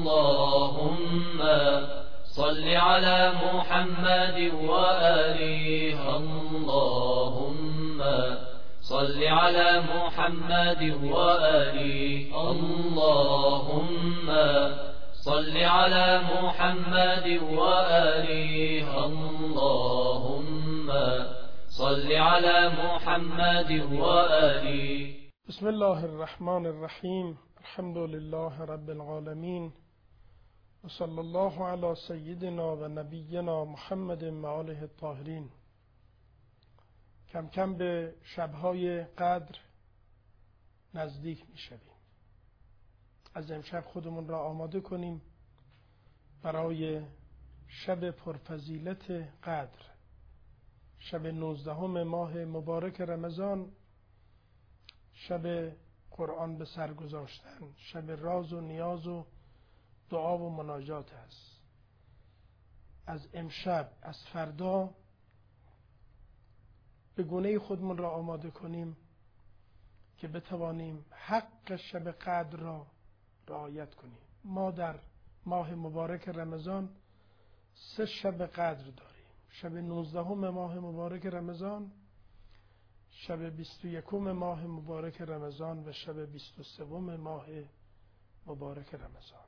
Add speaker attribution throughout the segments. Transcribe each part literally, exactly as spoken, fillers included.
Speaker 1: اللهم صل على محمد وآله اللهم صل على محمد وآله اللهم صل على محمد وآله اللهم صل على محمد وآله.
Speaker 2: بسم الله الرحمن الرحیم. الحمد لله رب العالمین و صلی الله علی سیدنا و نبینا محمد و آله الطاهرین. کم کم به شبهای قدر نزدیک می شویم. از امشب خودمون را آماده کنیم برای شب پرفضیلت قدر، شب نوزدهم ماه مبارک رمضان، شب قرآن به سر گذاشتن، شب راز و نیاز و دعا و مناجات است. از امشب، از فردا به گونه خودمون را آماده کنیم که بتوانیم حق شب قدر را رعایت کنیم. ما در ماه مبارک رمضان سه شب قدر داریم: شب نوزدهم ماه مبارک رمضان، شب بیست و یکم ماه مبارک رمضان و شب بیست و سوم ماه مبارک رمضان.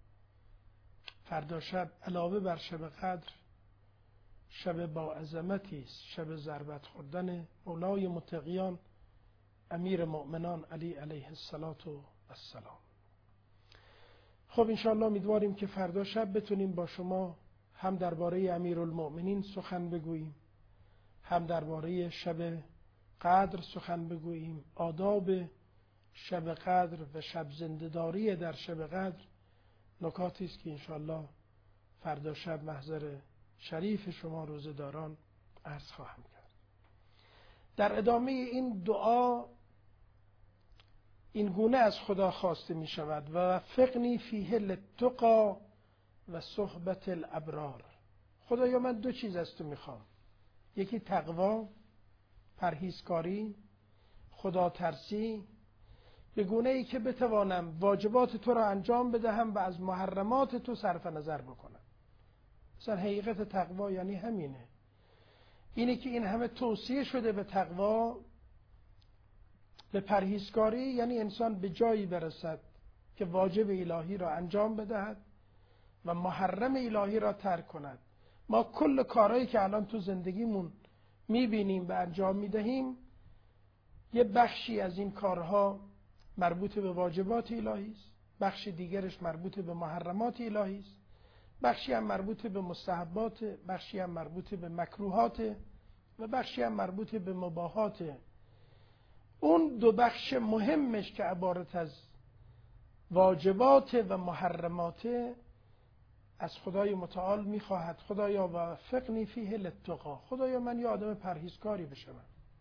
Speaker 2: فردا شب علاوه بر شب قدر شب با عظمتی است، شب ضربت خوردن مولای متقیان امیر مؤمنان علی علیه السلام. خب انشاءالله امیدواریم که فردا شب بتونیم با شما هم درباره امیرالمؤمنین سخن بگوییم، هم درباره شب قدر سخن بگوییم، آداب شب قدر و شب زنده‌داری در شب قدر نکاتی است که انشاءالله فردا شب محضر شریف شما روزه‌داران عرض خواهم کرد. در ادامه این دعا این گونه از خدا خواسته می شود: و وفقنی فیه للتقی و صحبت الابرار. خدایا من دو چیز از تو میخوام، یکی تقوا، پرهیزکاری، خدا ترسی، به گونه ای که بتوانم واجبات تو را انجام بدهم و از محرمات تو صرف نظر بکنم. مثلا حقیقت تقوا یعنی همینه، اینه که این همه توصیه شده به تقوا، به پرهیزکاری، یعنی انسان به جایی برسد که واجب الهی را انجام بدهد و محرم الهی را ترک کند. ما کل کارهایی که الان تو زندگیمون میبینیم و انجام میدهیم، یه بخشی از این کارها مربوط به واجبات الهی است، بخش دیگرش مربوط به محرمات الهی است، بخشی هم مربوط به مستحبات، بخشی هم مربوط به مکروهات و بخشی هم مربوط به مباحات. اون دو بخش مهمش که عبارت از واجبات و محرمات از خدای متعال میخواهد خدایا وفقنی فیه للتقی، خدایا من یه آدم پرهیزکاری بشم.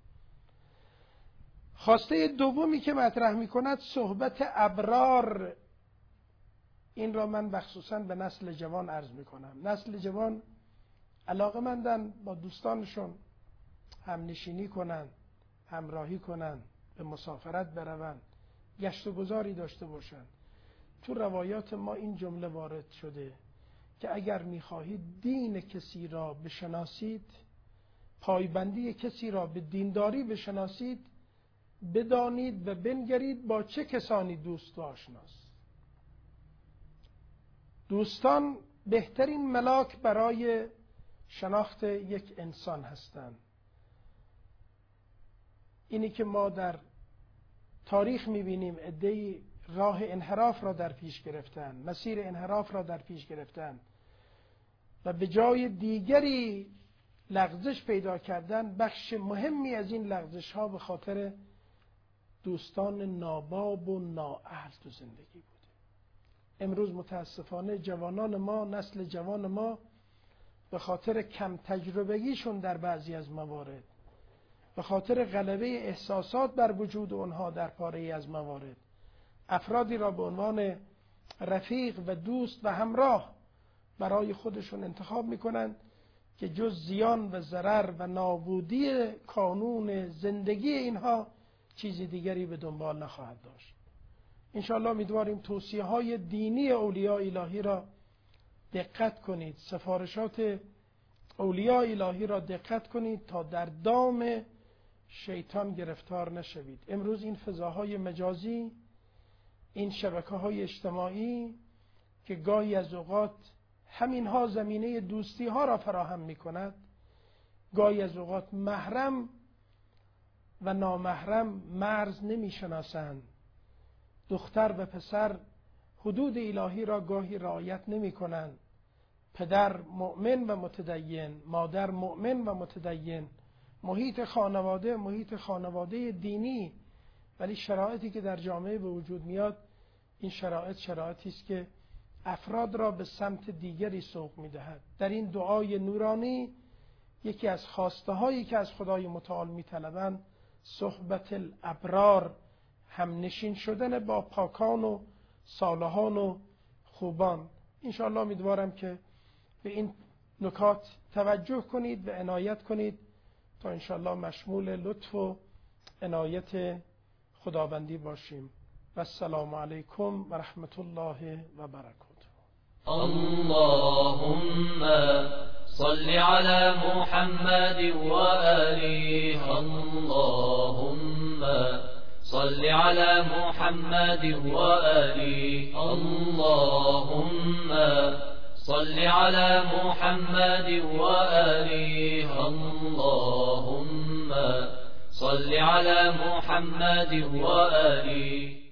Speaker 2: خواسته دومی که مطرح میکند صحبت ابرار. این را من بخصوصا به نسل جوان عرض میکنم. نسل جوان علاقه‌مندن با دوستانشون هم نشینی کنن، همراهی کنن، به مسافرت بروند، گشت و گذاری داشته باشن. تو روایات ما این جمله وارد شده که اگر میخواهید دین کسی را بشناسید، پایبندی کسی را به دینداری بشناسید، بدانید و بنگرید با چه کسانی دوست و آشناست. دوستان بهترین ملاک برای شناخت یک انسان هستند. اینی که ما در تاریخ میبینیم عده‌ای راه انحراف را در پیش گرفتن، مسیر انحراف را در پیش گرفتن و به جای دیگری لغزش پیدا کردن. بخش مهمی از این لغزش ها به خاطر دوستان ناباب و نااهل تو زندگی بوده. امروز متاسفانه جوانان ما، نسل جوان ما، به خاطر کم تجربگیشون در بعضی از موارد، به خاطر غلبه احساسات بر وجود اونها در پاره‌ای از موارد، افرادی را به عنوان رفیق و دوست و همراه برای خودشون انتخاب میکنند که جز زیان و ضرر و نابودی کانون زندگی اینها چیز دیگری به دنبال نخواهد داشت. انشاءالله امیدواریم توصیه های دینی اولیاء الهی را دقت کنید، سفارشات اولیاء الهی را دقت کنید تا در دام شیطان گرفتار نشوید. امروز این فضاهای مجازی، این شبکه‌های اجتماعی که گاهی از اوقات همینها زمینه دوستی ها را فراهم می کند، گاهی از اوقات محرم و نامحرم مرز نمی شناسند. دختر و پسر حدود الهی را گاهی رعایت نمی کنند. پدر مؤمن و متدین، مادر مؤمن و متدین، محیط خانواده محیط خانواده دینی، ولی شرایطی که در جامعه به وجود میاد، این شرایط شرایطی است که افراد را به سمت دیگری سوق میدهد. در این دعای نورانی یکی از خواسته هایی که از خدای متعال میطلبند صحبت الابرار، هم نشین شدن با پاکان و صالحان و خوبان. انشاءالله امیدوارم که به این نکات توجه کنید و عنایت کنید تا انشاءالله مشمول لطف و عنایت خداوندی باشیم. و السلام علیکم و رحمت الله و برکاته.
Speaker 1: اللهم صل على محمد وآله. اللهم صل على محمد وآله. اللهم صل على محمد وآله. اللهم صل على محمد وآله.